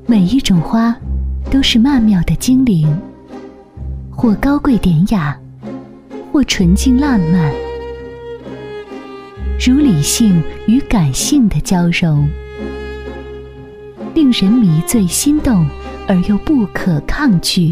每一种花都是曼妙的精灵，或高贵典雅，或纯净烂漫，如理性与感性的交融，令人迷醉心动而又不可抗拒。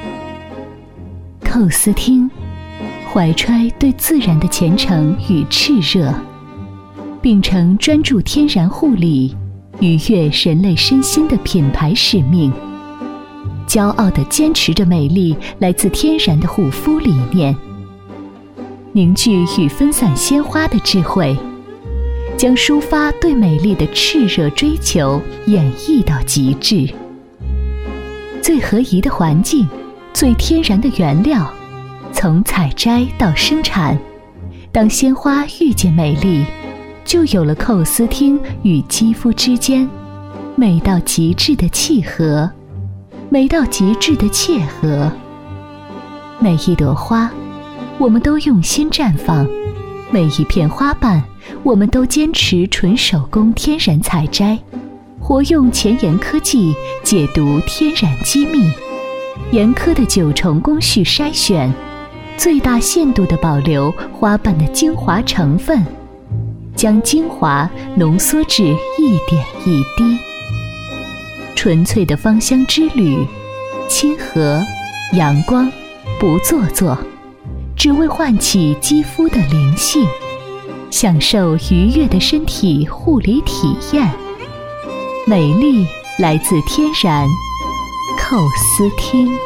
寇斯汀怀揣对自然的虔诚与炽热，秉承专注天然护理、愉悦人类身心的品牌使命，骄傲地坚持着美丽来自天然的护肤理念，凝聚与分散鲜花的智慧，将抒发对美丽的炽热追求演绎到极致。最合宜的环境，最天然的原料，从采摘到生产，当鲜花遇见美丽，就有了寇斯汀与肌肤之间美到极致的契合，美到极致的切合。每一朵花，我们都用心绽放；每一片花瓣，我们都坚持纯手工天然采摘，活用前沿科技解读天然机密，严苛的9重工序筛选，最大限度地保留花瓣的精华成分，将精华浓缩至一点一滴。纯粹的芳香之旅，亲和、阳光，不做作，只为唤起肌肤的灵性，享受愉悦的身体护理体验。美丽来自天然，寇斯汀。